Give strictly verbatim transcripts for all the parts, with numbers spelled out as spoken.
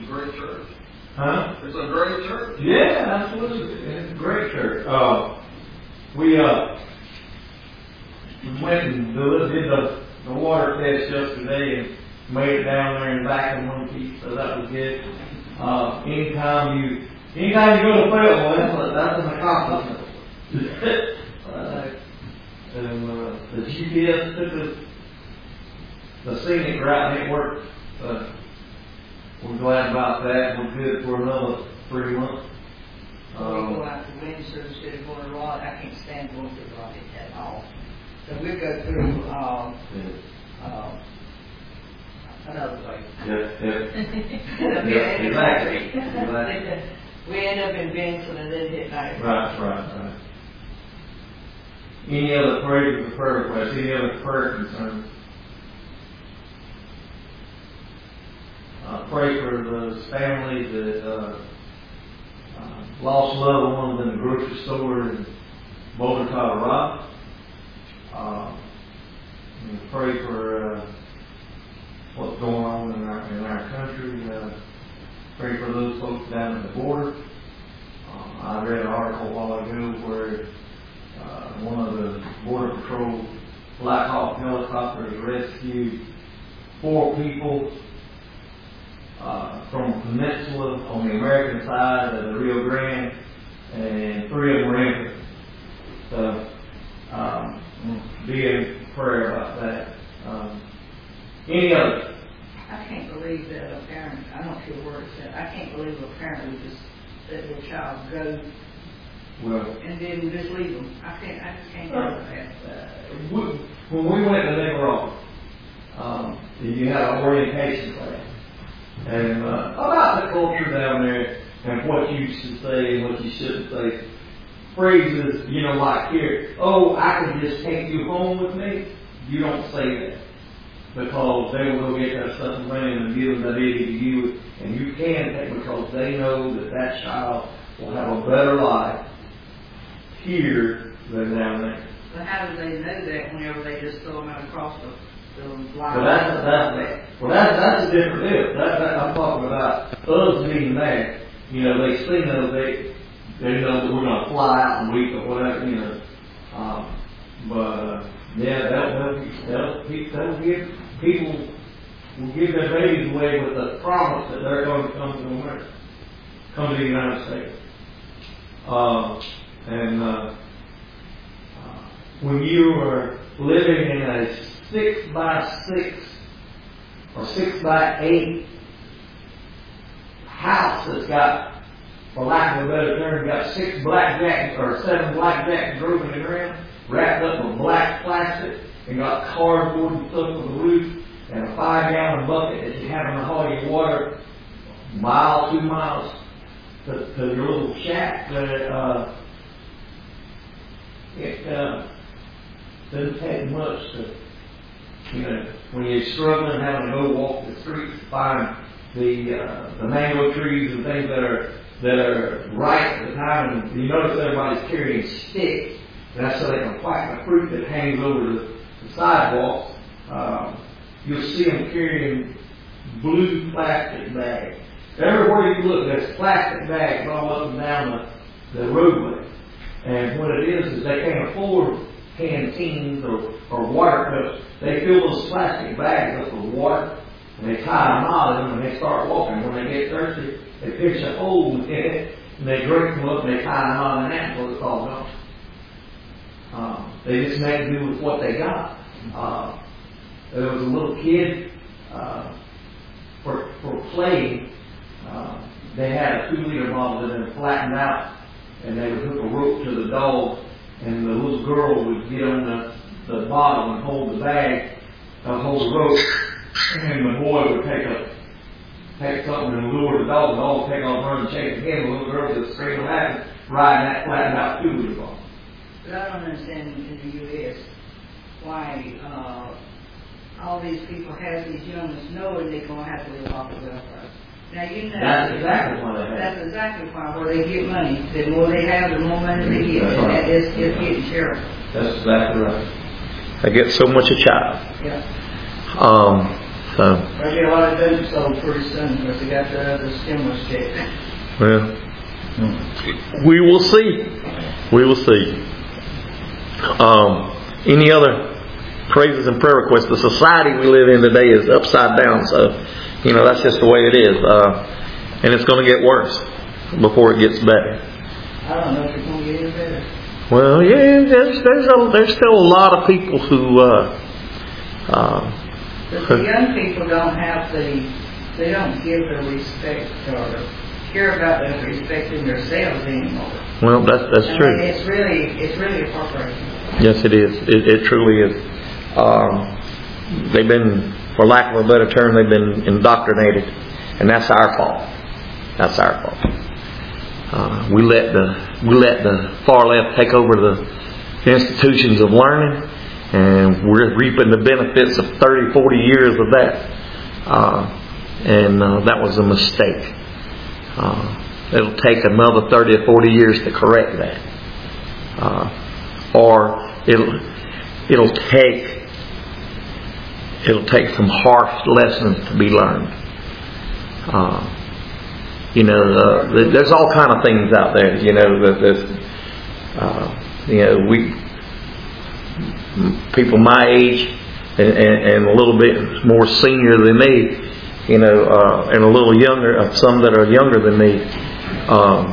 great church. Huh? It's a great church. Yeah, absolutely. It's a great church. Uh, we uh, went and did the, the water test yesterday and made it down there and back in one piece, so that was good. Uh, anytime you anytime you go to Fayetteville, that's, that's an accomplishment. uh, and uh, the G P S took us the scenic route and it worked. Uh, we're glad about that. We're good for another three months. Um, we go out to Windsor instead of going to Raleigh. I can't stand going to Raleigh at all. So we'll go through um, yeah. uh, another way. Yes, yes. yeah, exactly. exactly. We end up in Benson and then hit night. Right, right, right. Any other prayer or prayer requests? Any other prayer concerns? Uh, pray for those families that uh, uh, lost loved ones in the grocery store in Boulder, Colorado. Uh, and pray for uh, what's going on in our, in our country. Uh, pray for those folks down at the border. Uh, I read an article a while ago where uh, one of the Border Patrol Black Hawk helicopters rescued four people uh, from a peninsula on the American side of the Rio Grande, and three of them were infants. So, um, be in prayer about that. Um, any other? I can't believe that a parent, I don't feel where it's at, I can't believe a parent would just let their child go well, and then we just leave them. I can't, I just can't uh, do that. Uh, we, when we went to Nicaragua, um, you had an orientation class. And uh, about the culture down there and what you should say and what you shouldn't say. Phrases, you know, like here, oh, I can just take you home with me. You don't say that. Because they will go get that stuff and run and give them that baby to you. And you can take because they know that that child will have a better life here than down there. But how do they know that whenever they just throw them out across the line? Well, that's, that's, well that's, that's a different deal. That, that, I'm talking about us being there. You know, they see know they, they know that we're going to fly out and week or whatever, you know. Um, but, uh, yeah, they'll, they'll, they'll, they'll give, people will give their babies away with the promise that they're going to come to America, come to the United States. Uh, and uh, uh, when you are living in a six by six or six by eight house that's got, for lack of a better term, got six blackjacks or seven blackjacks drove in the ground, wrapped up with black plastic, and got cardboard and stuff on the roof, and a five gallon bucket that you have in the haul your water a mile, two miles to, to your little shack. That uh, it uh, doesn't take much to, you know, when you're struggling having to go walk the streets to find the uh, the mango trees and things that are that are ripe at the time, and you notice everybody's carrying sticks. That's so they can fight the fruit that hangs over the, the sidewalks. Um, you'll see them carrying blue plastic bags. Everywhere you look, there's plastic bags all up and down the, the roadway. And what it is is they can't afford canteens or, or water cups. They fill those plastic bags up with water, and they tie a knot in them, and they start walking. When they get thirsty, they pitch a hole in it, and they drink them up, and they tie a knot in that until it's all gone. Um, they just make do with what they got. Uh, there was a little kid uh, for for playing. Uh, they had a two liter bottle that had been flattened out, and they would hook a rope to the dog, and the little girl would get on the, the bottom and hold the bag, uh, hold the rope, and the boy would take a take something and lure the dog. The dog would take off running and chase again. The little girl would scream and laugh, riding that flattened out two liter bottle. But I don't understand in the U S why uh, all these people have these young ones knowing they're going to have to live off the welfare. Now, you know, that's exactly why they have. That's exactly why, where they get money. The more they have, the more money they get. And that is, is getting terrible. That's exactly right. They get so much a child. Yeah. Um, So. There'll be a lot of dope sold pretty soon because they got the other stimulus check. Well, we will see. We will see. Um, any other praises and prayer requests? The society we live in today is upside down, so you know that's just the way it is, uh, and it's going to get worse before it gets better. I don't know if it's going to get any better. Well, yeah, there's there's, a, there's still a lot of people who. Uh, uh, But the young people don't have the, they don't give the respect or care about them respecting themselves anymore. Well, that's that's I true. mean, it's really, it's really heartbreaking. Yes, it is. It, it truly is. Um, they've been, for lack of a better term, they've been indoctrinated, and that's our fault. That's our fault. Uh, we let the we let the far left take over the institutions of learning, and we're reaping the benefits of thirty, forty years of that. Uh, and uh, that was a mistake. Uh, it'll take another thirty or forty years to correct that. Uh, or it'll it'll take it'll take some harsh lessons to be learned. Uh, you know, uh, there's all kind of things out there. You know, that uh, you know we people my age and, and, and a little bit more senior than me, you know, uh, and a little younger, uh, some that are younger than me. Um,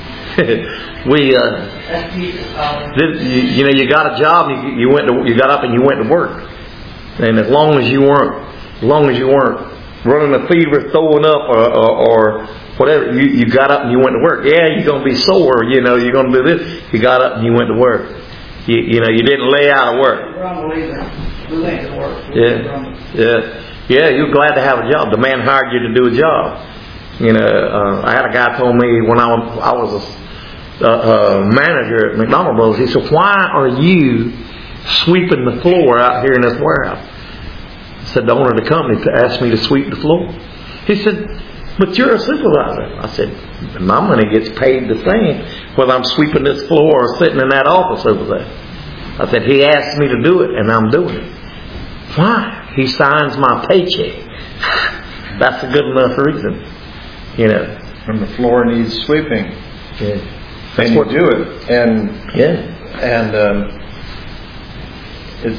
we, uh, did, you, you know, you got a job, and you, you went to, you got up and you went to work, and as long as you weren't, as long as you weren't running a fever, throwing up, or, or, or whatever, you, you got up and you went to work. Yeah, you're going to be sore, you know, you're going to do this. You got up and you went to work. You, you know, you didn't lay out of work. We went to work. Yeah, yeah, yeah. You're glad to have a job. The man hired you to do a job. You know, uh, I had a guy told me when I was I was a, a, a manager at McDonald Brothers. He said, "Why are you sweeping the floor out here in this warehouse?" I said, "The owner of the company asked me to sweep the floor." He said, "But you're a supervisor." I said, "My money gets paid the same whether I'm sweeping this floor or sitting in that office over there." I said, "He asked me to do it, and I'm doing it." Why? He signs my paycheck. That's a good enough reason, you know. When the floor needs sweeping, yeah, then you do it, and yeah, and um, it's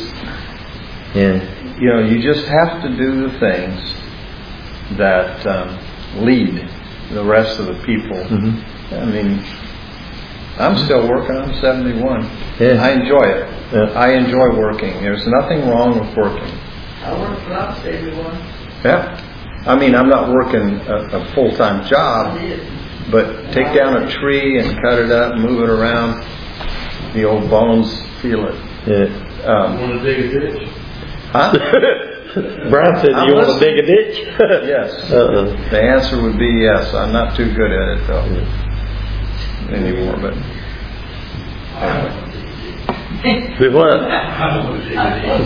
yeah, you know you just have to do the things that um, lead the rest of the people. Mm-hmm. I mean, I'm still working. I'm seventy-one. Yeah. I enjoy it. Yeah. I enjoy working. There's nothing wrong with working. I work for I'm seventy-one. Yeah. I mean, I'm not working a, a full-time job, I did. but take down a tree and cut it up, move it around. The old bones feel it. yeah. Um, Want to dig a ditch? huh? Brian said, I'm "You want to listening. dig a ditch?" Yes. Uh-uh. The answer would be yes. I'm not too good at it though Yeah. anymore. But anyway. Do what? I want to dig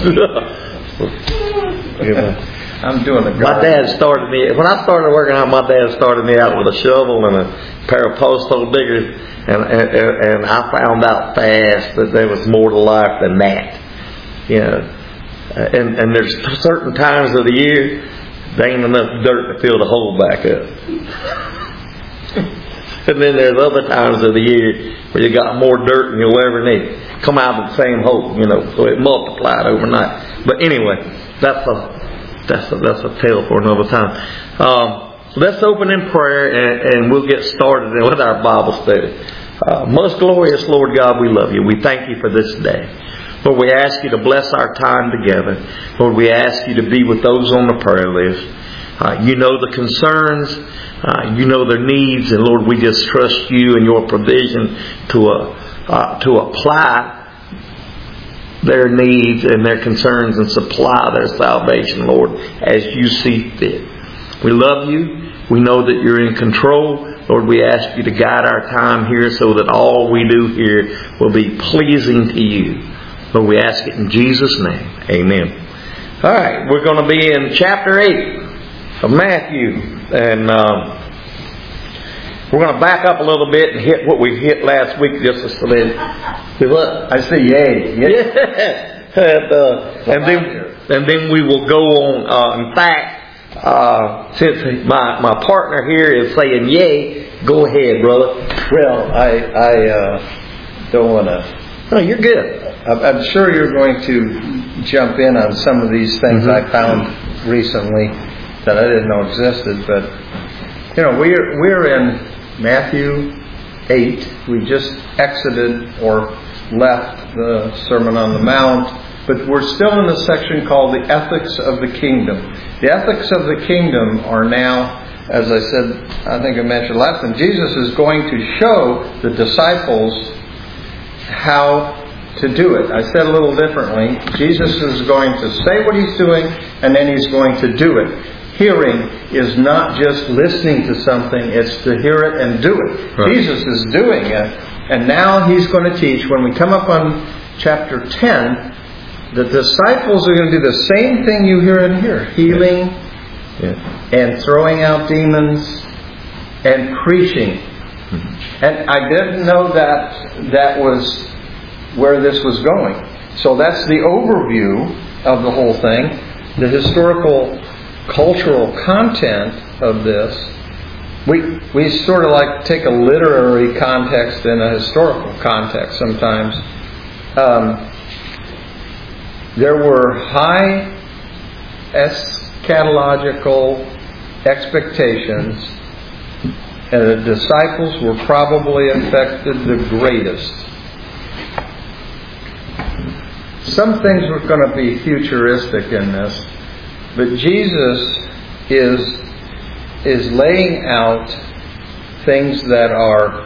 a ditch. Yeah. I'm doing the My garden. dad started me, when I started working out, my dad started me out with a shovel and a pair of post hole diggers, and, and, and I found out fast that there was more to life than that. You know, and, and there's certain times of the year, there ain't enough dirt to fill the hole back up. And then there's other times of the year where you got more dirt than you'll ever need. Come out of the same hole, you know, so it multiplied overnight. But anyway, that's a That's a, that's a tale for another time. Um, let's open in prayer and, and we'll get started with our Bible study. Uh, most glorious Lord God, we love you. We thank you for this day. Lord, we ask you to bless our time together. Lord, we ask you to be with those on the prayer list. Uh, you know the concerns. Uh, you know their needs. And Lord, we just trust you and your provision to, uh, uh, to apply their needs and their concerns and supply their salvation, Lord, as you see fit. We love you. We know that you're in control. Lord, we ask you to guide our time here so that all we do here will be pleasing to you. Lord, we ask it in Jesus' name. Amen. All right, we're going to be in chapter eight of Matthew. And um, we're going to back up a little bit and hit what we hit last week just a little. See what? I say yay. Yay. Yeah. And, uh, and then and then we will go on. Uh, in fact, uh, since my, my partner here is saying yay, go ahead, brother. Well, I, I uh, don't want to... No, you're good. I'm sure you're going to jump in on some of these things mm-hmm. I found recently that I didn't know existed. But, you know, we're, we're in Matthew eight. We just exited or left the Sermon on the Mount. But we're still in the section called the Ethics of the Kingdom. The Ethics of the Kingdom are now, as I said, I think I mentioned last time, Jesus is going to show the disciples how to do it. I said a little differently. Jesus is going to say what He's doing, and then He's going to do it. Hearing is not just listening to something, it's to hear it and do it. Right. Jesus is doing it, and now He's going to teach. When we come up on chapter ten, the disciples are going to do the same thing you hear in here. Healing yeah. and throwing out demons and preaching. Mm-hmm. And I didn't know that that was where this was going. So that's the overview of the whole thing. The historical, cultural content of this. We we sort of like take a literary context and a historical context sometimes. Um, there were high eschatological expectations, and the disciples were probably affected the greatest. Some things were going to be futuristic in this, but Jesus is is laying out things that are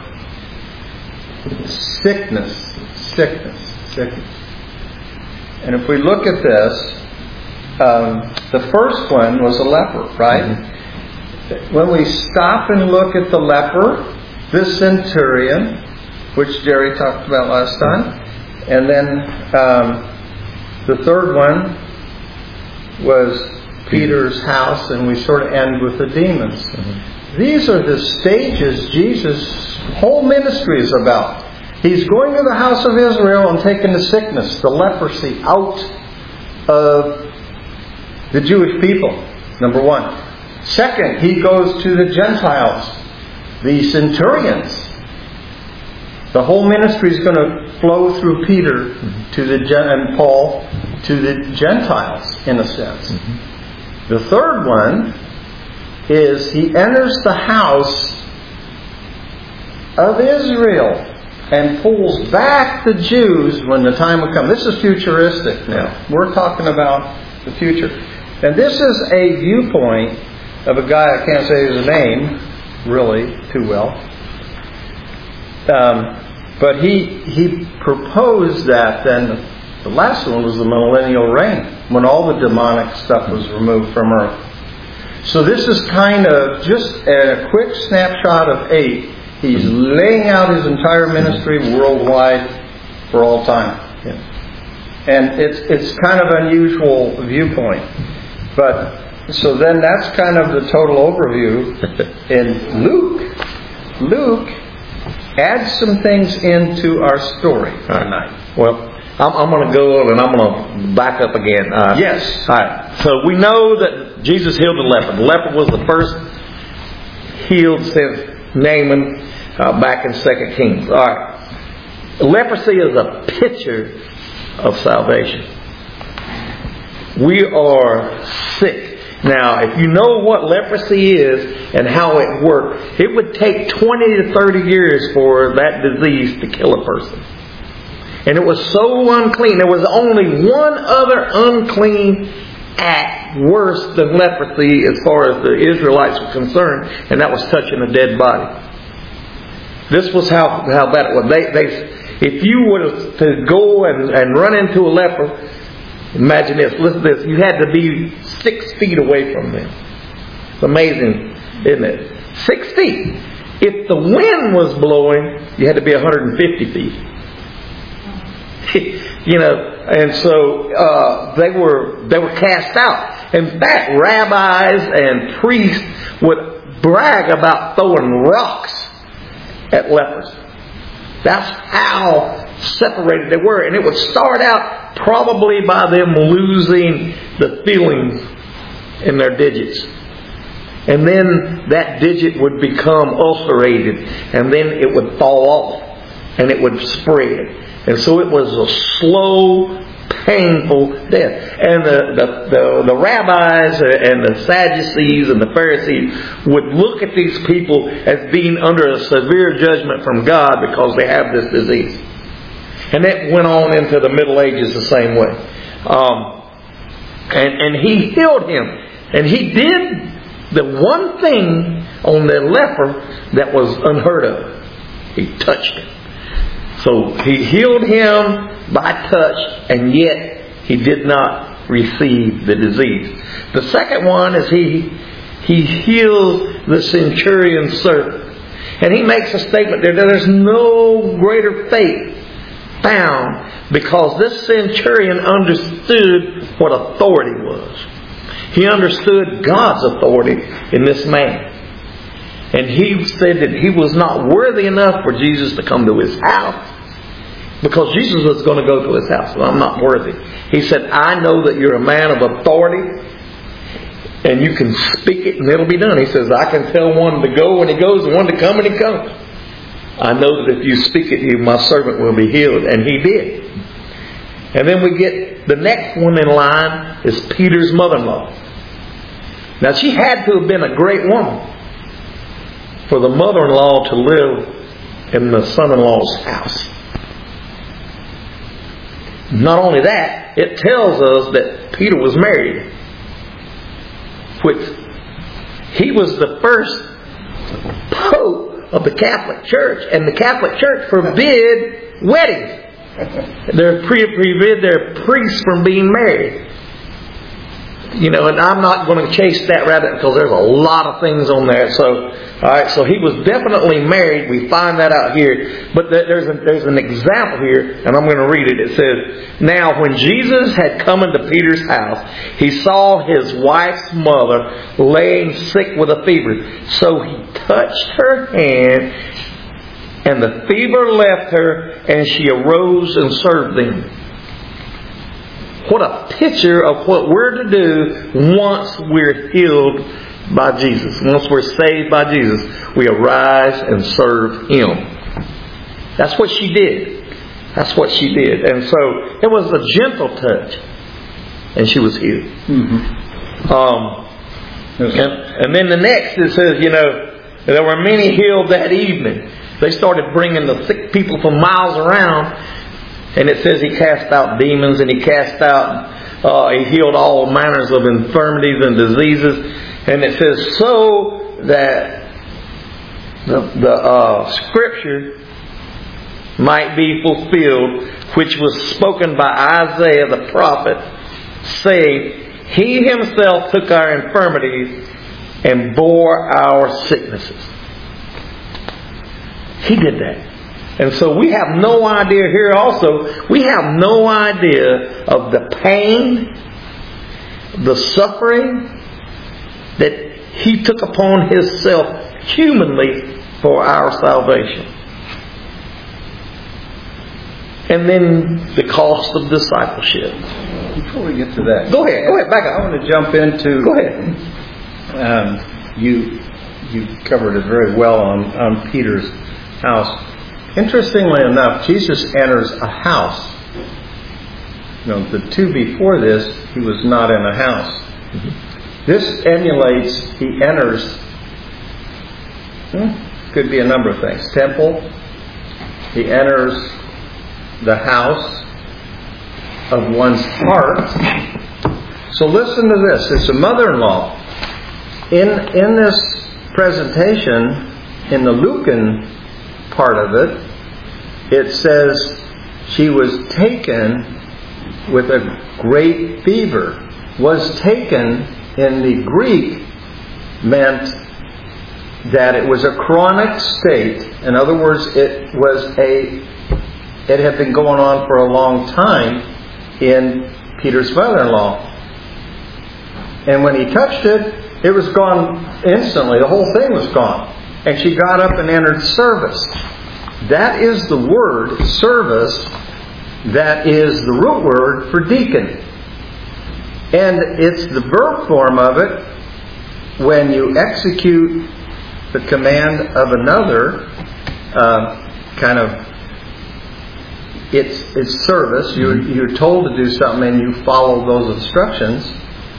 sickness, sickness, sickness. And if we look at this, um, the first one was a leper, right? Mm-hmm. When we stop and look at the leper, this centurion, which Jerry talked about last time, and then um, the third one was Peter's house, and we sort of end with the demons. Mm-hmm. These are the stages Jesus' whole ministry is about. He's going to the house of Israel and taking the sickness, the leprosy, out of the Jewish people, number one. Second, He goes to the Gentiles, the centurions. The whole ministry is going to flow through Peter to the and Paul to the Gentiles, in a sense. Mm-hmm. The third one is He enters the house of Israel and pulls back the Jews when the time will come. This is futuristic now. We're talking about the future. And this is a viewpoint of a guy, I can't say his name really too well. Um, but he he proposed that then the last one was the millennial reign, when all the demonic stuff was removed from earth. So this is kind of just a quick snapshot of eight. He's laying out His entire ministry worldwide for all time. Yeah. And it's it's kind of an unusual viewpoint. But so then that's kind of the total overview. In Luke, Luke adds some things into our story tonight. Well, I'm, I'm going to go on and I'm going to back up again. Uh, yes. All right. So we know that Jesus healed the leper. The leper was the first healed since Naaman uh, back in Second Kings. All right. Leprosy is a picture of salvation. We are sick. Now, if you know what leprosy is and how it works, it would take twenty to thirty years for that disease to kill a person. And it was so unclean. There was only one other unclean act worse than leprosy as far as the Israelites were concerned, and that was touching a dead body. This was how, how bad it was. They, they, if you were to go and, and run into a leper, imagine this, listen to this, you had to be six feet away from them. It's amazing, isn't it? Six feet. If the wind was blowing, you had to be one hundred fifty feet. You know, and so uh, they were they were cast out. In fact, rabbis and priests would brag about throwing rocks at lepers. That's how separated they were. And it would start out probably by them losing the feelings in their digits. And then that digit would become ulcerated. And then it would fall off. And it would spread. And so it was a slow, painful death. And the, the, the, the rabbis and the Sadducees and the Pharisees would look at these people as being under a severe judgment from God because they have this disease. And that went on into the Middle Ages the same way. Um, and, and he healed him. And he did the one thing on the leper that was unheard of. He touched him. So he healed him by touch, and yet he did not receive the disease. The second one is he he heals the centurion's servant. And he makes a statement there that there's no greater faith found, because this centurion understood what authority was. He understood God's authority in this man. And he said that he was not worthy enough for Jesus to come to his house, because Jesus was going to go to his house. Well, I'm not worthy. He said, I know that you're a man of authority, and you can speak it and it'll be done. He says, I can tell one to go and he goes, and one to come and he comes. I know that if you speak it, you, my servant will be healed. And he did. And then we get the next one in line is Peter's mother-in-law. Now she had to have been a great woman for the mother-in-law to live in the son-in-law's house. Not only that, it tells us that Peter was married, which he was the first pope of the Catholic Church, and the Catholic Church forbid weddings. They forbid their priests from being married. You know, and I'm not going to chase that rabbit because there's a lot of things on there. So, all right, so he was definitely married. We find that out here. But there's, a, there's an example here, and I'm going to read it. It says, now when Jesus had come into Peter's house, he saw his wife's mother laying sick with a fever. So he touched her hand, and the fever left her, and she arose and served them. What a picture of what we're to do once we're healed by Jesus. Once we're saved by Jesus, we arise and serve Him. That's what she did. That's what she did. And so it was a gentle touch, and she was healed. Mm-hmm. Um, and, and then the next it says, you know, there were many healed that evening. They started bringing the sick people from miles around. And it says he cast out demons, and he cast out, uh, he healed all manners of infirmities and diseases. And it says so that the, the uh, scripture might be fulfilled, which was spoken by Isaiah the prophet, saying, He Himself took our infirmities and bore our sicknesses. He did that. And so we have no idea here also, we have no idea of the pain, the suffering that He took upon Himself humanly for our salvation. And then the cost of discipleship. Before we get to that, Go ahead, go ahead, back up. I want to jump into... Go ahead. Um, you, you covered it very well on, on Peter's house. Interestingly enough, Jesus enters a house. You know, the two before this, He was not in a house. Mm-hmm. This emulates, He enters, hmm, could be a number of things. Temple. He enters the house of one's heart. So listen to this. It's a mother-in-law. In, in this presentation, in the Lucan part of it, it says she was taken with a great fever. Was taken in the Greek meant that it was a chronic state. In other words, it was a it had been going on for a long time in Peter's mother-in-law. And when he touched it, it was gone instantly. The whole thing was gone. And she got up and entered service. that is the word, service, that is the root word for deacon. And it's the verb form of it when you execute the command of another, uh, kind of, it's it's service. You're, you're told to do something and you follow those instructions.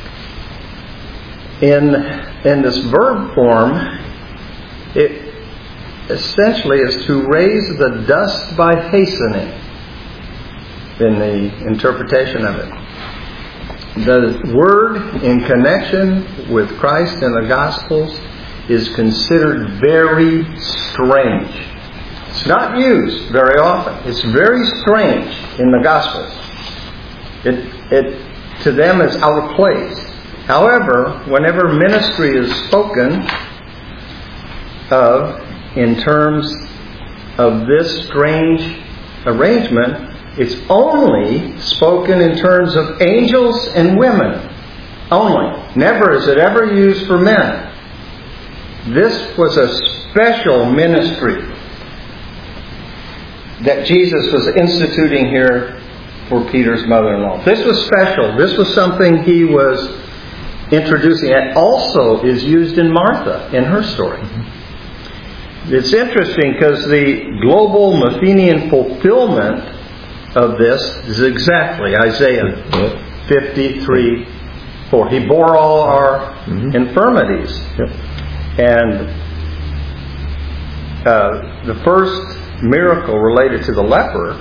In, in this verb form, it essentially is to raise the dust by hastening, in the interpretation of it. The word in connection with Christ and the Gospels is considered very strange. It's not used very often. It's very strange in the Gospels. It, it to them is out of place. However, whenever ministry is spoken of in terms of this strange arrangement, it's only spoken in terms of angels and women. Only. Never is it ever used for men. This was a special ministry that Jesus was instituting here for Peter's mother-in-law. This was special. This was something he was introducing. It also is used in Martha, in her story. It's interesting because the global Mathenian fulfillment of this is exactly Isaiah fifty-three four. He bore all our mm-hmm. infirmities. Yep. And uh, the first miracle related to the leper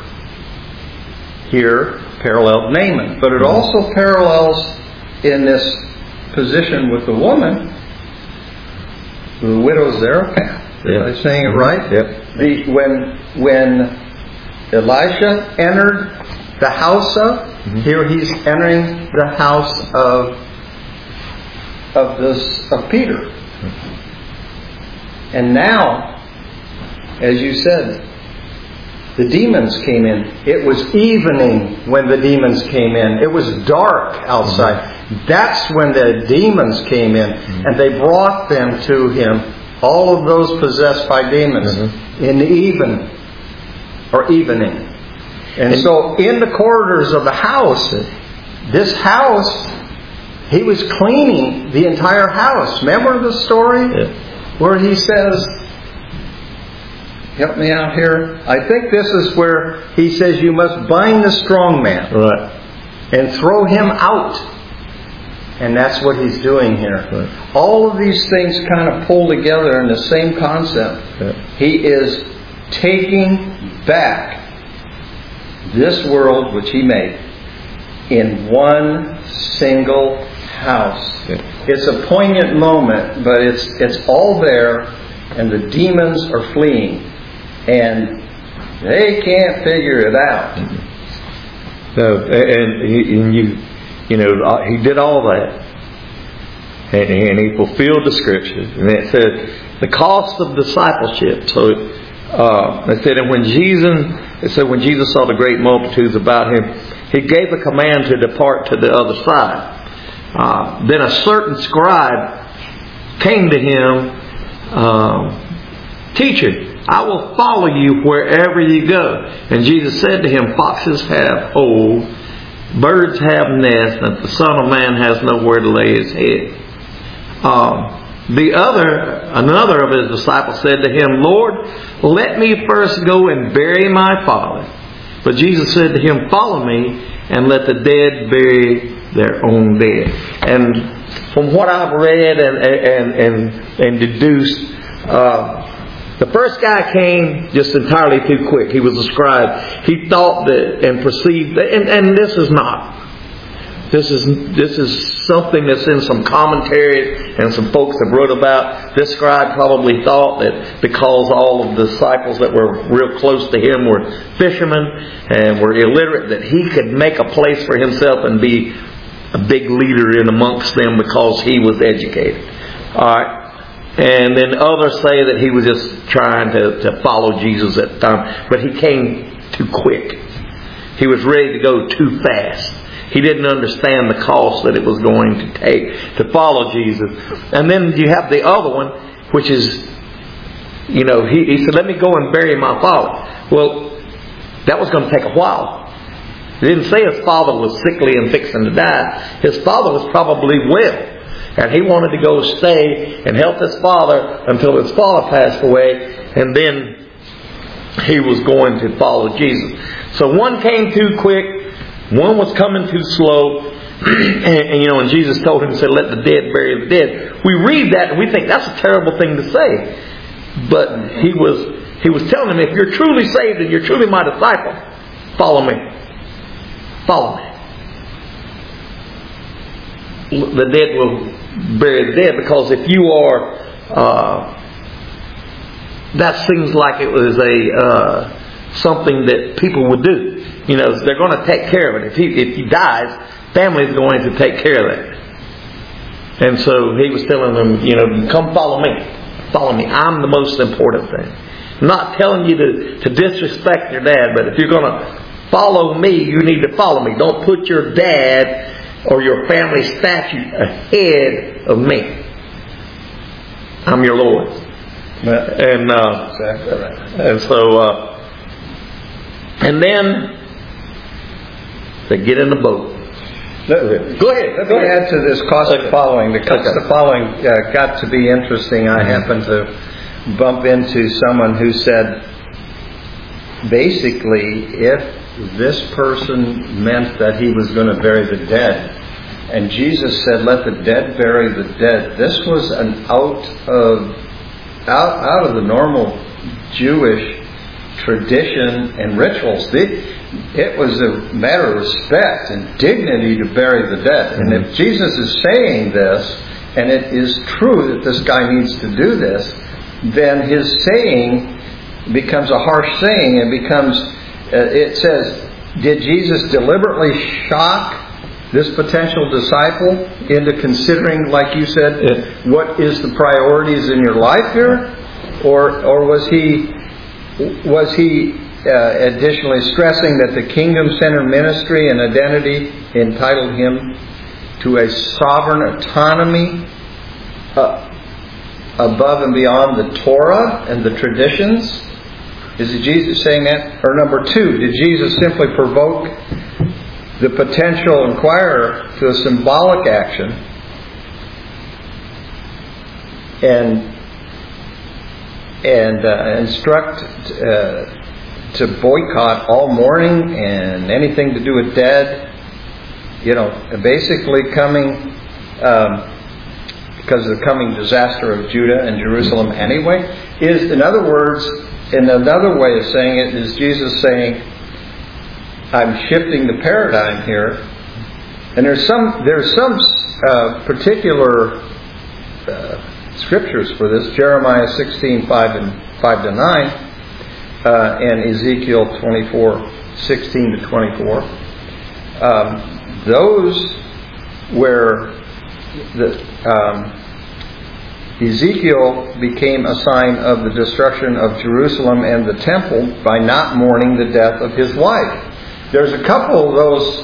here paralleled Naaman. But it mm-hmm. also parallels in this position with the woman, the widow Zarephath. Am I saying it right? Yep. The, when when Elisha entered the house of, mm-hmm. here he's entering the house of of this of Peter. Mm-hmm. And now, as you said, the demons came in. It was evening when the demons came in. It was dark outside. Mm-hmm. That's when the demons came in, mm-hmm. and they brought them to him. All of those possessed by demons mm-hmm. in the even or evening. And, and so in the corridors of the house, this house, he was cleaning the entire house. Remember the story yeah. where he says, help me out here. I think this is where he says you must bind the strong man right. and throw him out. And that's what he's doing here. Right. All of these things kind of pull together in the same concept. Yeah. He is taking back this world which he made in one single house. Yeah. It's a poignant moment, but it's it's all there, and the demons are fleeing, and they can't figure it out. No, and, and you. You know, he did all that. And, and he fulfilled the scriptures. And it said, the cost of discipleship. So, uh, it said, and when Jesus, it said, when Jesus saw the great multitudes about him, he gave a command to depart to the other side. Uh, then a certain scribe came to him, uh, Teacher, I will follow you wherever you go. And Jesus said to him, foxes have holes, birds have nests, and the Son of Man has nowhere to lay his head. Um, the other, another of his disciples said to him, Lord, let me first go and bury my father. But Jesus said to him, follow me and let the dead bury their own dead. And from what I've read and and and, and deduced, uh, the first guy came just entirely too quick. He was a scribe. He thought that and perceived that, and, and this is not. This is this is something that's in some commentary and some folks have wrote about. This scribe probably thought that because all of the disciples that were real close to him were fishermen and were illiterate, that he could make a place for himself and be a big leader in amongst them because he was educated. All right. And then others say that he was just trying to, to follow Jesus at the time. But he came too quick. He was ready to go too fast. He didn't understand the cost that it was going to take to follow Jesus. And then you have the other one, which is you know, he, he said, let me go and bury my father. Well, that was going to take a while. He didn't say his father was sickly and fixing to die. His father was probably well. And he wanted to go stay and help his father until his father passed away. And then he was going to follow Jesus. So one came too quick. One was coming too slow. and, and you know, and Jesus told him, said, let the dead bury the dead. We read that and we think that's a terrible thing to say. But he was he was telling him, if you're truly saved and you're truly my disciple, follow me. Follow me. The dead will bury the dead, because if you are, uh, that seems like it was a uh, something that people would do. You know, they're going to take care of it. If he if he dies, family's going to take care of that. And so he was telling them, you know, come follow me. Follow me. I'm the most important thing. I'm not telling you to, to disrespect your dad, but if you're going to follow me, you need to follow me. Don't put your dad or your family statute ahead of me. I'm your Lord. And uh, Exactly right. and so uh, and then they get in the boat. Go ahead. Let me add to this cost of following. The cost Okay. of following uh, got to be interesting. I happened to bump into someone who said, basically, if this person meant that he was going to bury the dead, and Jesus said, let the dead bury the dead, this was an out of out, out of the normal Jewish tradition and rituals. They, it was a matter of respect and dignity to bury the dead. And if Jesus is saying this, and it is true that this guy needs to do this, then his saying becomes a harsh saying and becomes, uh, it says, did Jesus deliberately shock this potential disciple into considering, like you said, Yeah. what is the priorities in your life here? Or or was he was he Uh, additionally stressing that the kingdom-centered ministry and identity entitled him to a sovereign autonomy uh, above and beyond the Torah and the traditions? Is it Jesus saying that? Or number two, did Jesus simply provoke the potential inquirer to a symbolic action and and uh, instruct uh, to boycott all mourning and anything to do with dead, you know, basically coming um, because of the coming disaster of Judah and Jerusalem anyway? Is, in other words, in another way of saying it, is Jesus saying, I'm shifting the paradigm here. And there's some there's some uh, particular uh, scriptures for this. Jeremiah sixteen, five and five to nine. Uh, and Ezekiel twenty-four, sixteen to twenty-four. Um, those where the, um, Ezekiel became a sign of the destruction of Jerusalem and the temple by not mourning the death of his wife. There's a couple of those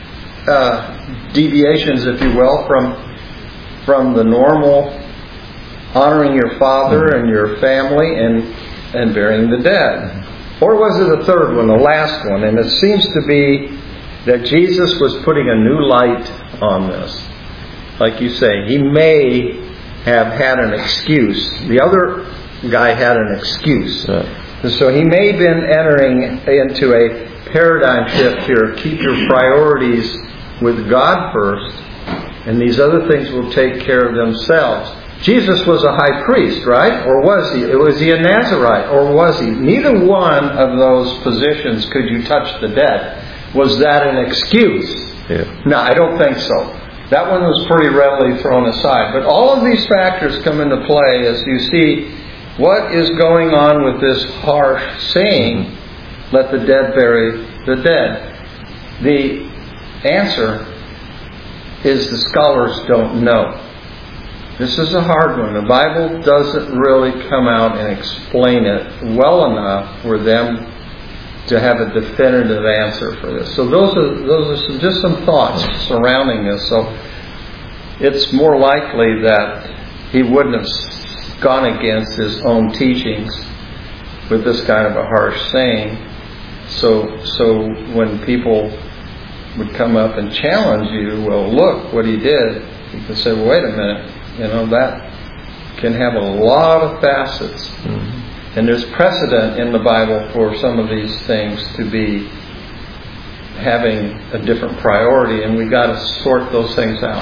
uh, deviations, if you will, from from the normal honoring your father and your family and and burying the dead. Or was it the third one, the last one? And it seems to be that Jesus was putting a new light on this. Like you say, he may have had an excuse. The other guy had an excuse. And so he may have been entering into a paradigm shift here. Keep your priorities with God first, and these other things will take care of themselves. Jesus was a high priest, right? Or was he? Was he a Nazarite? Or was he? Neither one of those positions could you touch the dead. Was that an excuse? Yeah. No, I don't think so. That one was pretty readily thrown aside. But all of these factors come into play as you see what is going on with this harsh saying, let the dead bury the dead. The answer is the scholars don't know. This is a hard one. The Bible doesn't really come out and explain it well enough for them to have a definitive answer for this. So those are those are some, just some thoughts surrounding this. So it's more likely that he wouldn't have gone against his own teachings with this kind of a harsh saying. So, so when people would come up and challenge you, well, look what he did, you can say, well, wait a minute, you know, that can have a lot of facets. Mm-hmm. And there's precedent in the Bible for some of these things to be having a different priority, and we've got to sort those things out.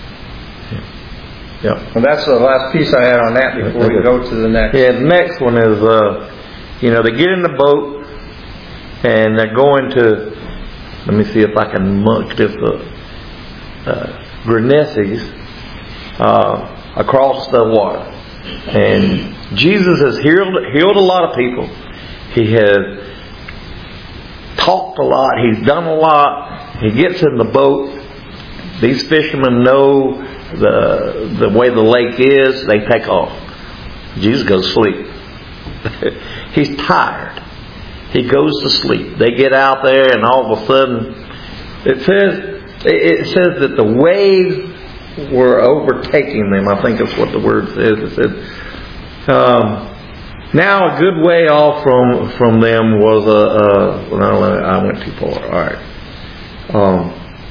Yeah. Well, that's the last piece I had on that before we go to the next. Yeah, the next one is, uh, you know, they get in the boat and they're going to, let me see if I can muck this up, uh, Gerneses, uh, across the water. And Jesus has healed, healed a lot of people. He has talked a lot. He's done a lot. He gets in the boat. These fishermen know the the way the lake is. They take off. Jesus goes to sleep. He's tired. He goes to sleep. They get out there, and all of a sudden, it says it says that the waves were overtaking them. I think that's what the word says. It said, um, now a good way off from from them was a. Uh, uh, no, I went too far. All right. Um,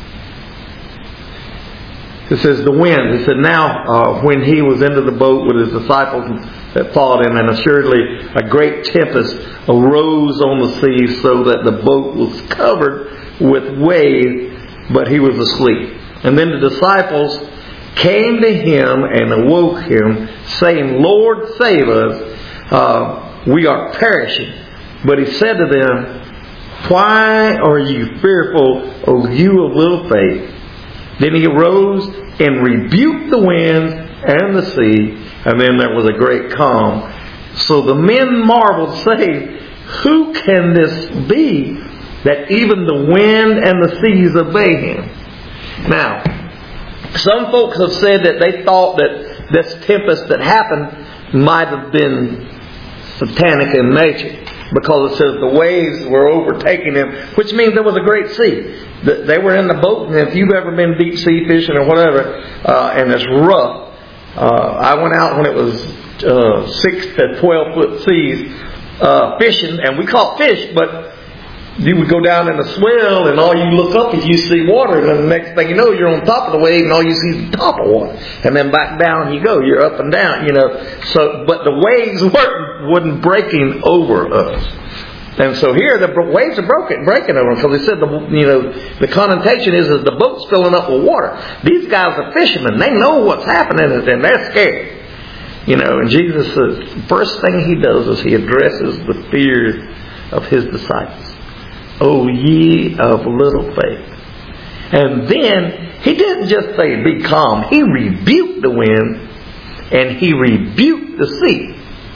It says the wind. It said now uh, when he was into the boat with his disciples that followed him, and assuredly a great tempest arose on the sea, so that the boat was covered with waves, but he was asleep. And then the disciples came to him and awoke him, saying, Lord, save us, uh, we are perishing. But he said to them, why are you fearful, O you of little faith? Then he arose and rebuked the wind and the sea, and then there was a great calm. So the men marveled, saying, who can this be, that even the wind and the seas obey him? Now, some folks have said that they thought that this tempest that happened might have been satanic in nature, because it says the waves were overtaking them, which means there was a great sea. They were in the boat, and if you've ever been deep sea fishing or whatever, uh, and it's rough, uh, I went out when it was uh, six to twelve foot seas uh, fishing, and we caught fish, but you would go down in the swell, and all you look up is you see water, and then the next thing you know, you're on top of the wave, and all you see is the top of water, and then back down you go. You're up and down, you know. So, but the waves weren't, weren't breaking over us. And so here the waves are broken, breaking over them, because they said the you know the connotation is that the boat's filling up with water. These guys are fishermen; they know what's happening, and they're scared. You know, and Jesus, the first thing he does is he addresses the fears of his disciples. O ye of little faith! And then he didn't just say be calm; he rebuked the wind and he rebuked the sea.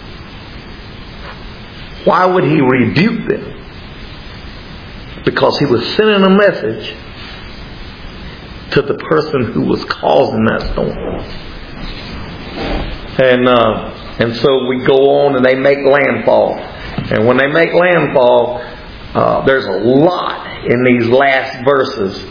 Why would he rebuke them? Because he was sending a message to the person who was causing that storm. And uh, and so we go on, and they make landfall. And when they make landfall, uh, there's a lot in these last verses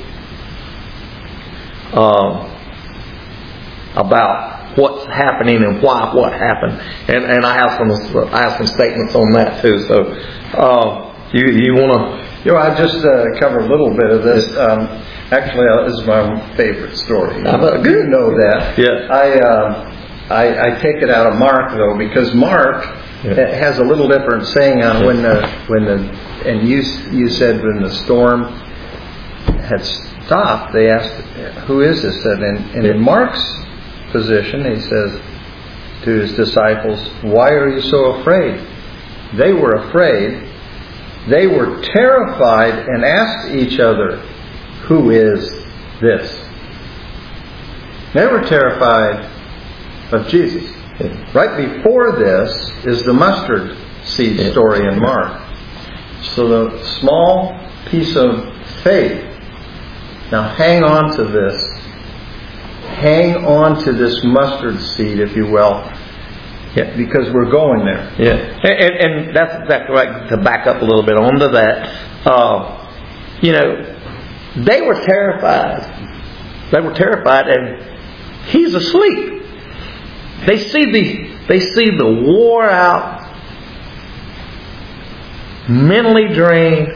uh, about what's happening and why what happened, and and I have some I have some statements on that too. So uh, you you want to? You know, I just uh, cover a little bit of this. Um, actually, uh, this is my favorite story. Uh, you know that. Yeah. I, uh, I I take it out of Mark though, because Mark yeah. has a little different saying on when the when the and you you said when the storm had stopped, they asked, "Who is this?" And and in Mark's position, he says to his disciples, why are you so afraid? They were afraid. They were terrified and asked each other, who is this? They were terrified of Jesus. Right before this is the mustard seed story in Mark. So the small piece of faith. Now hang on to this. Hang on to this mustard seed, if you will, yeah, because we're going there. Yeah, and, and that's exactly right. To back up a little bit onto that, uh, you know, they were terrified. They were terrified, and he's asleep. They see the They see the wore out, mentally drained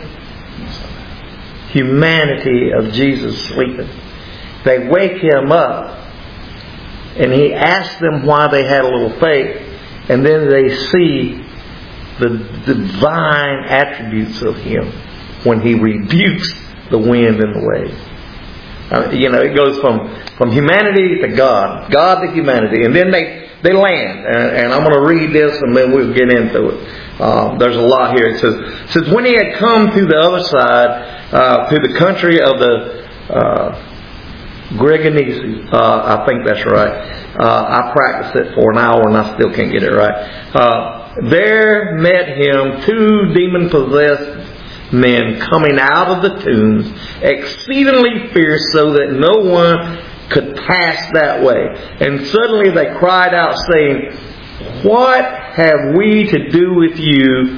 humanity of Jesus sleeping. They wake him up, and he asks them why they had a little faith, and then they see the divine attributes of him when he rebukes the wind and the waves. Uh, you know, it goes from, from humanity to God, God to humanity, and then they, they land. And, and I'm going to read this, and then we'll get into it. Uh, there's a lot here. It says, it says, when he had come to the other side, uh, to the country of the uh, Greganese, uh, I think that's right. Uh, I practiced it for an hour and I still can't get it right. Uh, there met him two demon-possessed men coming out of the tombs, exceedingly fierce, so that no one could pass that way. And suddenly they cried out, saying, what have we to do with you,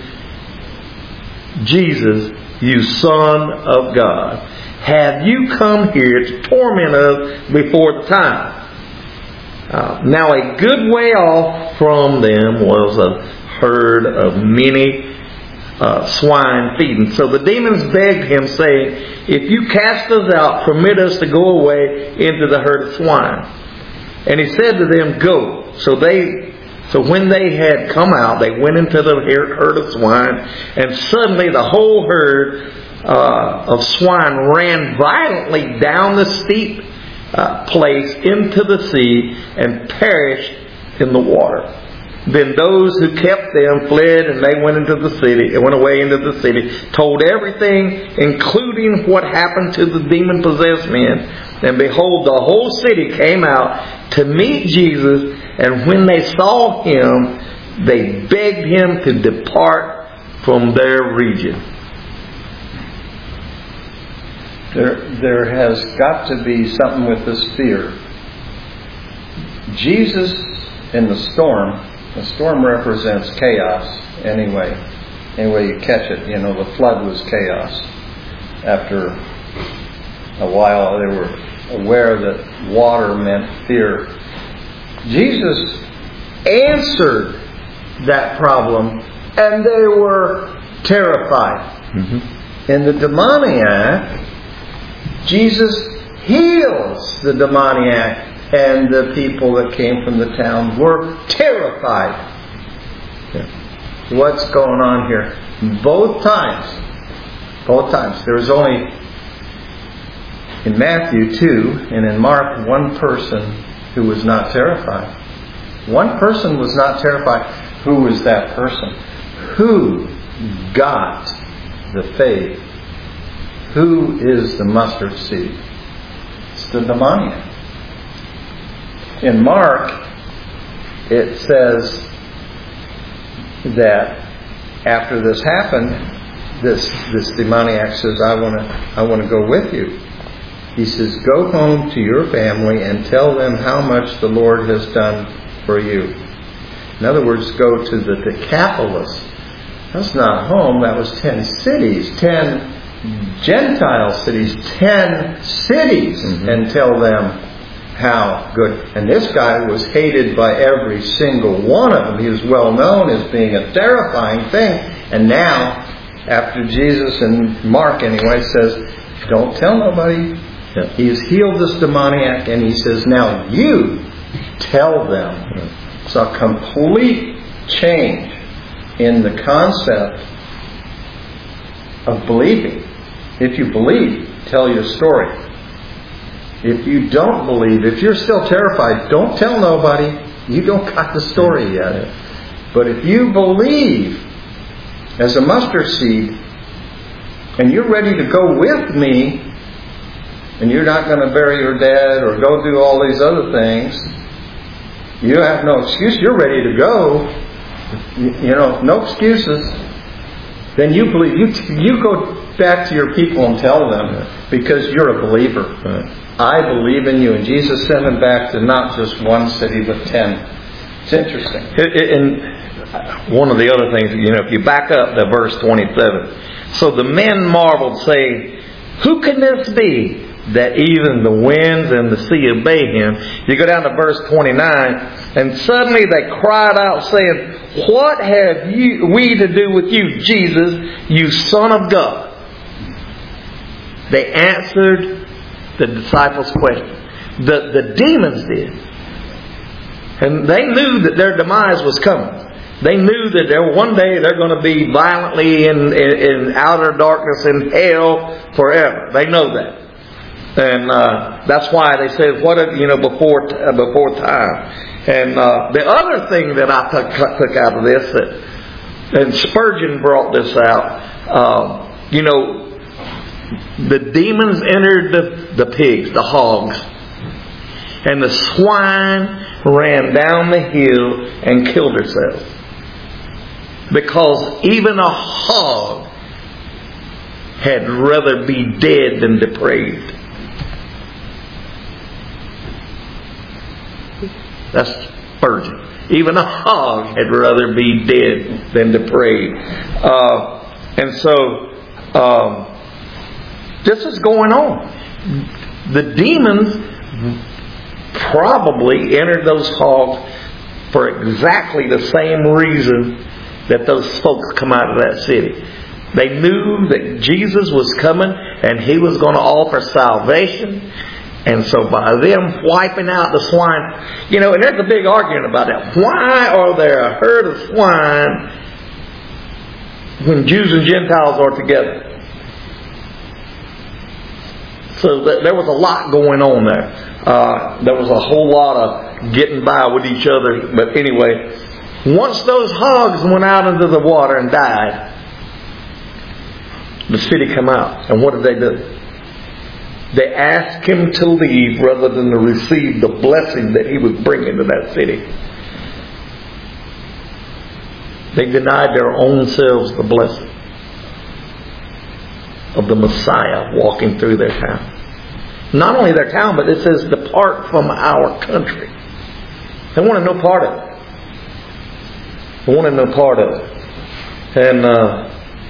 Jesus, you Son of God? Have you come here to torment us before the time? Uh, now a good way off from them was a herd of many uh, swine feeding. So the demons begged him, saying, if you cast us out, permit us to go away into the herd of swine. And he said to them, go. So they, so when they had come out, they went into the herd of swine, and suddenly the whole herd uh, of swine ran violently down the steep uh, place into the sea and perished in the water. Then those who kept them fled, and they went into the city, and went away into the city, told everything, including what happened to the demon-possessed men. And behold, the whole city came out to meet Jesus, and when they saw him, they begged him to depart from their region. There, there has got to be something with this fear. Jesus in the storm. The storm represents chaos anyway. Anyway you catch it. You know, the flood was chaos. After a while they were aware that water meant fear. Jesus answered that problem, and they were terrified. Mm-hmm. In the demoniac, Jesus heals the demoniac. And the people that came from the town were terrified. Yeah. What's going on here? Both times. Both times. There was only, in Matthew two and in Mark, one person who was not terrified. One person was not terrified. Who was that person? Who got the faith? Who is the mustard seed? It's the demoniac. In Mark, it says that after this happened, this this demoniac says, I want to I want to go with you. He says, go home to your family and tell them how much the Lord has done for you. In other words, go to the Decapolis. That's not home, that was ten cities, ten Gentile cities, ten cities, mm-hmm. and tell them how good. And this guy was hated by every single one of them. He was well known as being a terrifying thing. And now, after Jesus, and Mark anyway, says, don't tell nobody. Yeah. He's healed this demoniac, and he says, now you tell them. Yeah. It's a complete change in the concept of believing. If you believe, tell your story. If you don't believe, if you're still terrified, don't tell nobody. You don't got the story yet. But if you believe as a mustard seed, and you're ready to go with me, and you're not going to bury your dad or go do all these other things, you have no excuse. You're ready to go. You know, no excuses. Then you believe. You you go back to your people and tell them, because you're a believer. Right. I believe in you. And Jesus sent him back to not just one city, but ten. It's interesting. And one of the other things, you know, if you back up to verse twenty-seven. So the men marveled, saying, who can this be, that even the winds and the sea obey him? You go down to verse twenty-nine. And suddenly they cried out, saying, What have you, we to do with you, Jesus, you Son of God? They answered the disciples' question. The, the demons did. And they knew that their demise was coming. They knew that there, one day they're going to be violently in, in, in outer darkness in hell forever. They know that. And uh, that's why they said, "What if, you know, before uh, before time." And uh, the other thing that I took, took out of this, that, and Spurgeon brought this out. Uh, you know, the demons entered the, the pigs, the hogs, and the swine ran down the hill and killed themselves, because even a hog had rather be dead than depraved. That's Spurgeon. Even a hog had rather be dead than depraved. Uh, and so, um, this is going on. The demons probably entered those hogs for exactly the same reason that those folks come out of that city. They knew that Jesus was coming and He was going to offer salvation. And so by them wiping out the swine, you know, and there's a big argument about that. Why are there a herd of swine when Jews and Gentiles are together? So th- there was a lot going on there. Uh, there was a whole lot of getting by with each other. But anyway, once those hogs went out into the water and died, the city come out. And what did they do? They asked Him to leave rather than to receive the blessing that He was bringing to that city. They denied their own selves the blessing of the Messiah walking through their town. Not only their town, but it says, depart from our country. They wanted no part of it. They wanted no part of it. And, uh,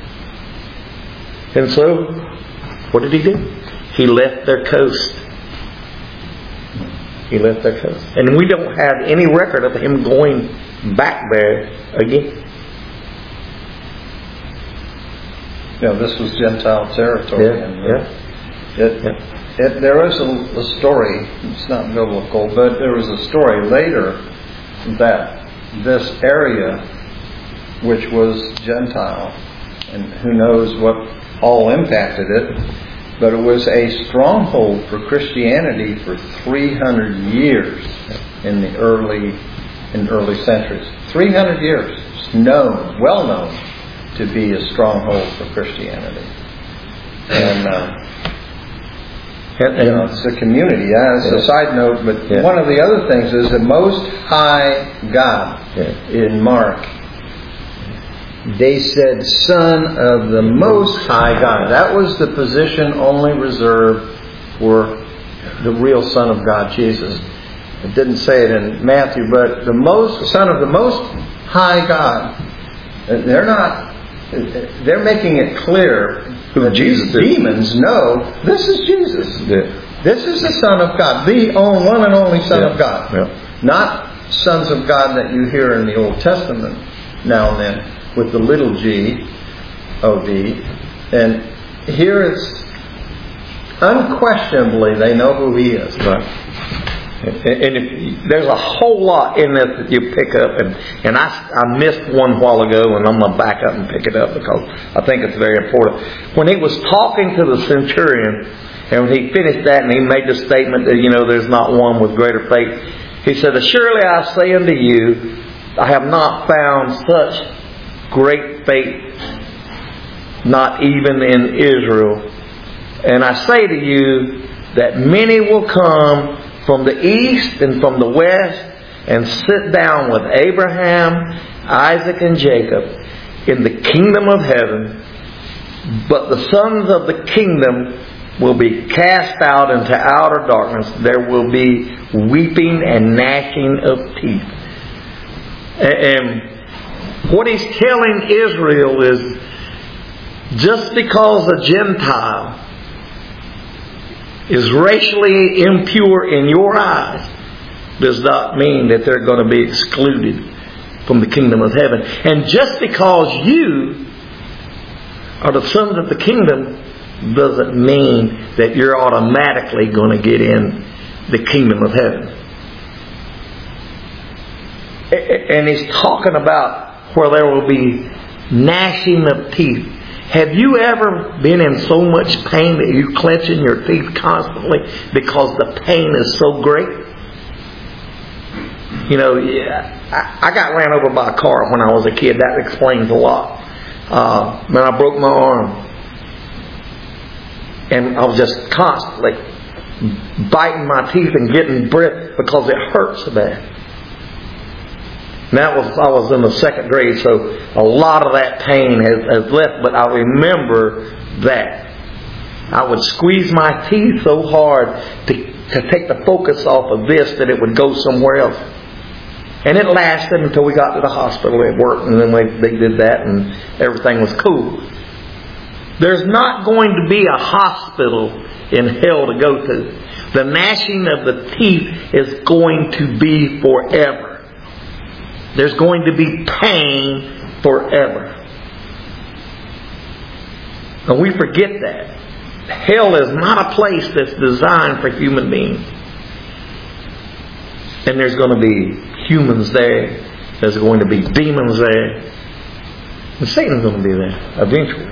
and so, what did He do? He left their coast. He left their coast. And we don't have any record of Him going back there again. Yeah, this was Gentile territory. Yeah, and, yeah. It, yeah. It, there is a, a story, it's not biblical, but there was a story later that this area, which was Gentile, and who knows what all impacted it, but it was a stronghold for Christianity for three hundred years in the early in early centuries. three hundred years. It's known, well known, to be a stronghold for Christianity. And, uh, and, and you know, it's a community. Yeah, it's yeah. a side note, but yeah. one of the other things is the Most High God yeah. in Mark. They said, Son of the Most High God. That was the position only reserved for the real Son of God, Jesus. It didn't say it in Matthew, but the most Son of the Most High God. They're not. They're making it clear who that Jesus these is. demons know this is Jesus. Yeah. This is the Son of God, the one and only Son yeah. of God. Yeah. Not sons of God that you hear in the Old Testament now and then, with the little g, O V. And here it's unquestionably they know who He is. Right. And if, there's a whole lot in this that you pick up. And, and I, I missed one while ago, and I'm going to back up and pick it up because I think it's very important. When He was talking to the centurion, and when He finished that and He made the statement that, you know, there's not one with greater faith, He said, Surely I say unto you, I have not found such great faith, not even in Israel. And I say to you that many will come from the east and from the west and sit down with Abraham, Isaac, and Jacob in the kingdom of heaven. But the sons of the kingdom will be cast out into outer darkness. There will be weeping and gnashing of teeth. And what He's telling Israel is, just because a Gentile is racially impure in your eyes, does not mean that they're going to be excluded from the kingdom of heaven. And just because you are the sons of the kingdom doesn't mean that you're automatically going to get in the kingdom of heaven. And he's talking about where there will be gnashing of teeth. Have you ever been in so much pain that you're clenching your teeth constantly because the pain is so great? You know, yeah, I, I got ran over by a car when I was a kid. That explains a lot. Uh, when I broke my arm. And I was just constantly biting my teeth and getting breath because it hurt so bad. And that was, I was in the second grade, so a lot of that pain has, has left, but I remember that. I would squeeze my teeth so hard to, to take the focus off of this that it would go somewhere else. And it lasted until we got to the hospital at work, and then we, they did that and everything was cool. There's not going to be a hospital in hell to go to. The gnashing of the teeth is going to be forever. There's going to be pain forever. And we forget that. Hell is not a place that's designed for human beings. And there's going to be humans there. There's going to be demons there. And Satan's going to be there eventually.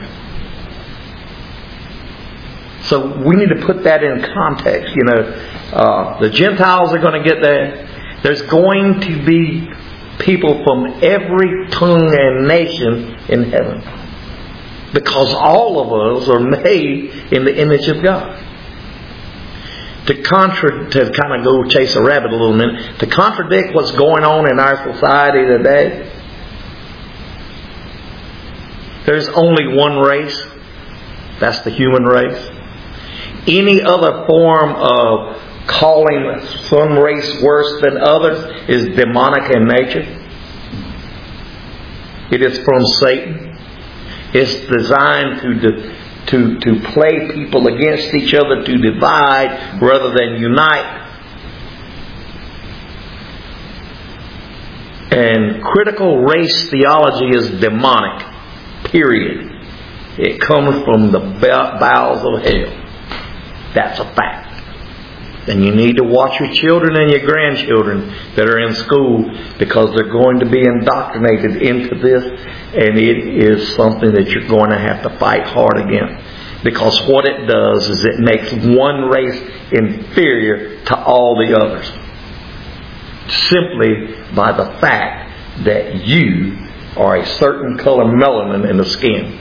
So we need to put that in context. You know, uh, the Gentiles are going to get there. There's going to be people from every tongue and nation in heaven. Because all of us are made in the image of God. To contra- to kind of go chase a rabbit a little minute, to contradict what's going on in our society today, there's only one race. That's the human race. Any other form of calling some race worse than others is demonic in nature. It is from Satan. It's designed to de- to to play people against each other, to divide rather than unite. And critical race theology is demonic. Period. It comes from the bowels of hell. That's a fact. And you need to watch your children and your grandchildren that are in school, because they're going to be indoctrinated into this, and it is something that you're going to have to fight hard against. Because what it does is it makes one race inferior to all the others. Simply by the fact that you are a certain color melanin in the skin.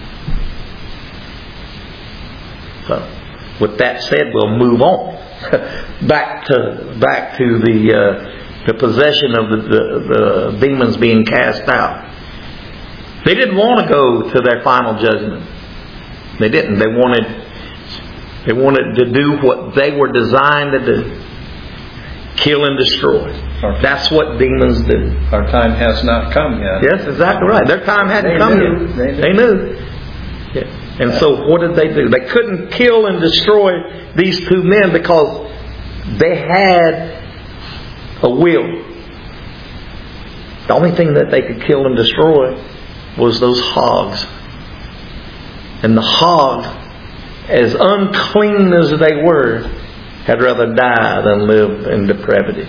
So, with that said, we'll move on. back to back to the uh, the possession of the, the, the demons being cast out. They didn't want to go to their final judgment. They didn't. They wanted they wanted to do what they were designed to do. Kill and destroy. That's what demons do. Our time has not come yet. Yes, exactly right. Their time hadn't They come knew. yet. They knew. They knew. Yeah. And so what did they do? They couldn't kill and destroy these two men because they had a will. The only thing that they could kill and destroy was those hogs. And the hog, as unclean as they were, had rather die than live in depravity.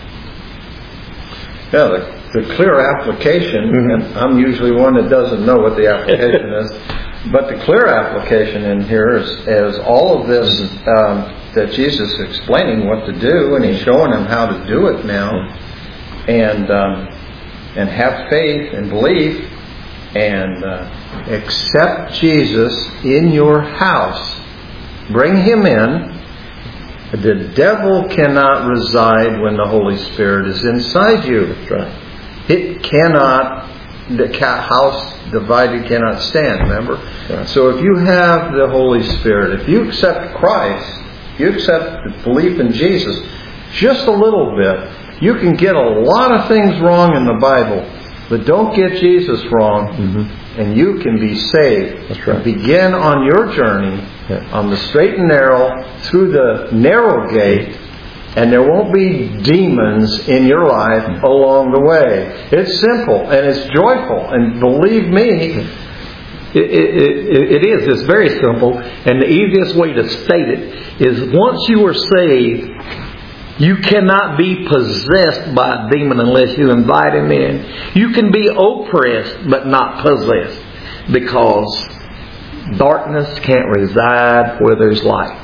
Yeah, the, the clear application, Mm-hmm. and I'm usually one that doesn't know what the application is, but the clear application in here is, is all of this um, that Jesus is explaining what to do, and He's showing them how to do it now, and um, and have faith and belief, and uh, accept Jesus in your house. Bring Him in. The devil cannot reside when the Holy Spirit is inside you. That's right. It cannot, the house divided cannot stand, remember? Right. So if you have the Holy Spirit, if you accept Christ, if you accept the belief in Jesus, just a little bit, you can get a lot of things wrong in the Bible, but don't get Jesus wrong, mm-hmm. and you can be saved. That's right. Begin on your journey, yeah. on the straight and narrow, through the narrow gate, And there won't be demons in your life along the way. It's simple and it's joyful. And believe me, it, it, it is. It's very simple. And the easiest way to state it is once you are saved, you cannot be possessed by a demon unless you invite him in. You can be oppressed but not possessed, because darkness can't reside where there's light.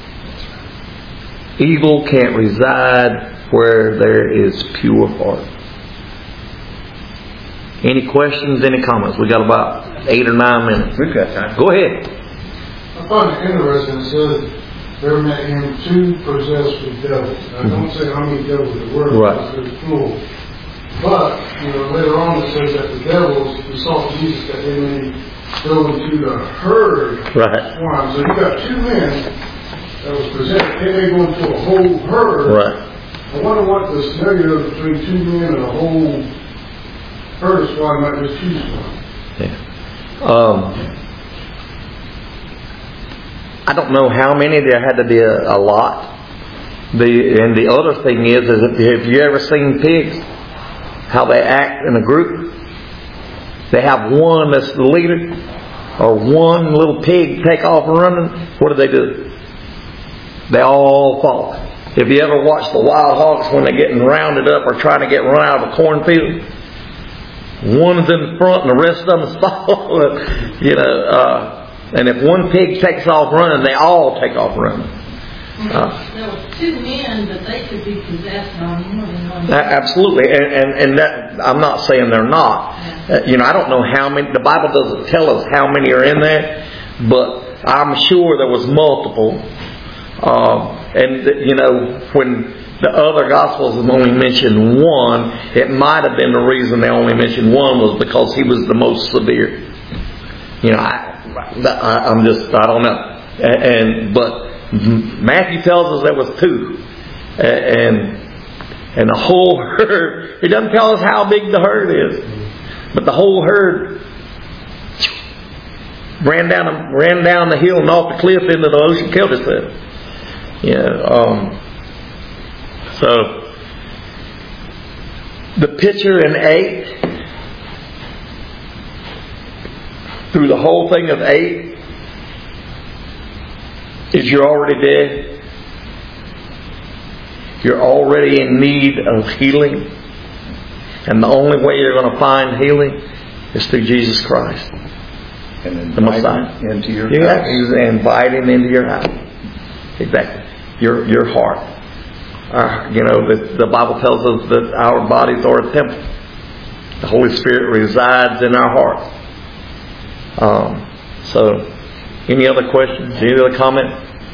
Evil can't reside where there is pure heart. Any questions, any comments? We got about eight or nine minutes. We've got time. Go ahead. I find it interesting. It says there met him two possessed with devils. Now, mm-hmm. don't say how many devils there were. Right. There's plural. But, you know, later on it says that the devils besought Jesus that they may go into the herd right. swine. So you got two men that was possessed. They may go into a whole herd. Right. I wonder what the scenario is between two men and a whole herd of swine, not just two swine. Yeah. Um, I don't know how many. There had to be a, a lot. The and the other thing is, is have you ever seen pigs? How they act in a group? They have one that's the leader, or one little pig take off running. What do they do? They all follow. If you ever watch the wild hogs when they're getting rounded up or trying to get run out of a cornfield, one's in the front and the rest of them follow. You know. Uh, And if one pig takes off running, they all take off running. Uh, there were two men, but they could be possessed by more than one. Absolutely, and and, and that, I'm not saying they're not. Uh, you know, I don't know how many. The Bible doesn't tell us how many are in there, but I'm sure there was multiple. Um, and you know, when the other Gospels have only mentioned one, it might have been the reason they only mentioned one was because he was the most severe. You know, I. I'm just, I don't know. And, but Matthew tells us there was two. And, and the whole herd, he doesn't tell us how big the herd is. But the whole herd ran down, ran down the hill and off the cliff into the ocean, killed itself. You know, um, so the picture in eight, through the whole thing of eight, is you're already dead. You're already in need of healing. And the only way you're going to find healing is through Jesus Christ. And invite the Messiah. him into your yeah, house. You invite him into your house. Exactly. Your your heart. Uh, you know, the, the Bible tells us that our bodies are a temple. The Holy Spirit resides in our hearts. Um, so, any other questions? Any other comment?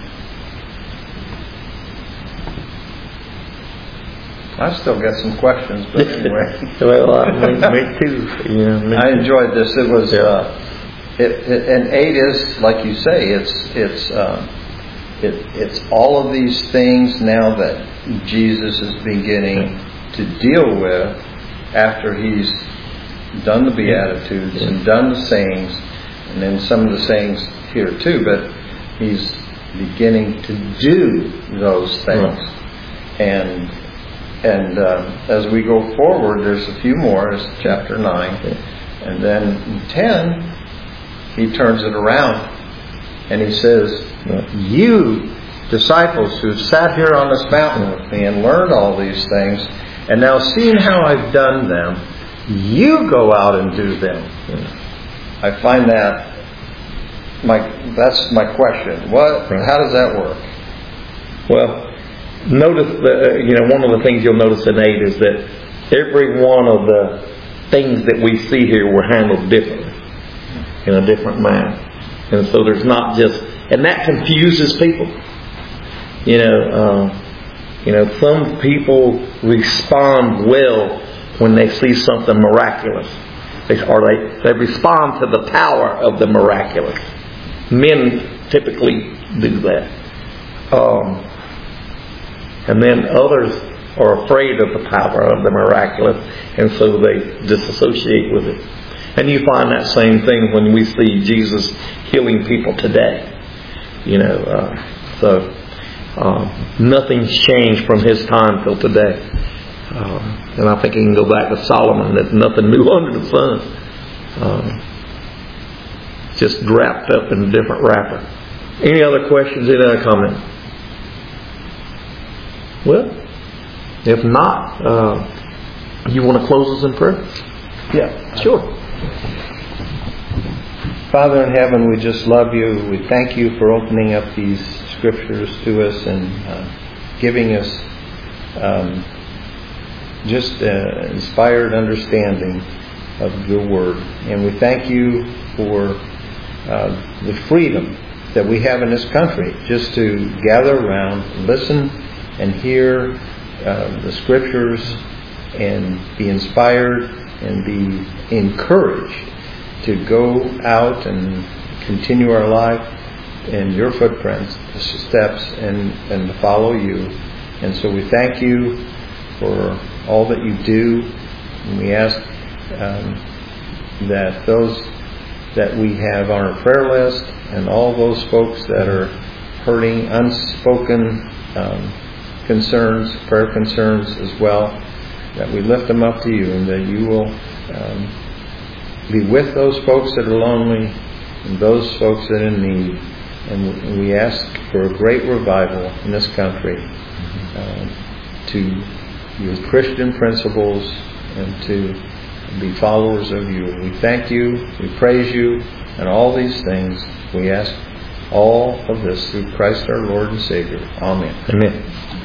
I've still got some questions, but anyway. well, uh, me, me too. Yeah, me I too. enjoyed this. It was, yeah. uh, it, it, and eight is like you say. It's it's uh, it, it's all of these things now that Jesus is beginning to deal with after he's done the Beatitudes yeah. and done the sayings. And then some of the sayings here too, but he's beginning to do those things. Right. And and uh, as we go forward, there's a few more. There's chapter nine, yeah. and then in ten, he turns it around, and he says, yeah. "You disciples who've sat here on this mountain with me and learned all these things, and now seeing how I've done them, you go out and do them." Yeah. I find that my that's my question. What? How does that work? Well, notice that you know one of the things you'll notice in eight is that every one of the things that we see here were handled differently, in a different manner, and so there's not just, and that confuses people. You know, uh, you know, some people respond well when they see something miraculous. They, or they, they respond to the power of the miraculous. Men typically do that. Um, and then others are afraid of the power of the miraculous, and so they disassociate with it. And you find that same thing when we see Jesus healing people today. You know, uh, so Uh, nothing's changed from his time till today. Uh, and I think you can go back to Solomon, that nothing new under the sun. Uh, just wrapped up in a different wrapper. Any other questions? Any other comment? Well, if not, uh, you want to close us in prayer? Yeah. Sure. Father in heaven, we just love you. We thank you for opening up these scriptures to us and uh, giving us um, just uh, inspired understanding of your word. And we thank you for uh, the freedom that we have in this country just to gather around, listen and hear uh, the scriptures and be inspired and be encouraged to go out and continue our life in your footprints, steps, and, and to follow you. And so we thank you for all that you do. And we ask um, that those that we have on our prayer list and all those folks that are hurting, unspoken um, concerns, prayer concerns as well, that we lift them up to you and that you will um, be with those folks that are lonely and those folks that are in need. And we ask for a great revival in this country uh, to your Christian principles and to be followers of you. We thank you, we praise you, and all these things. We ask all of this through Christ our Lord and Savior. Amen. Amen.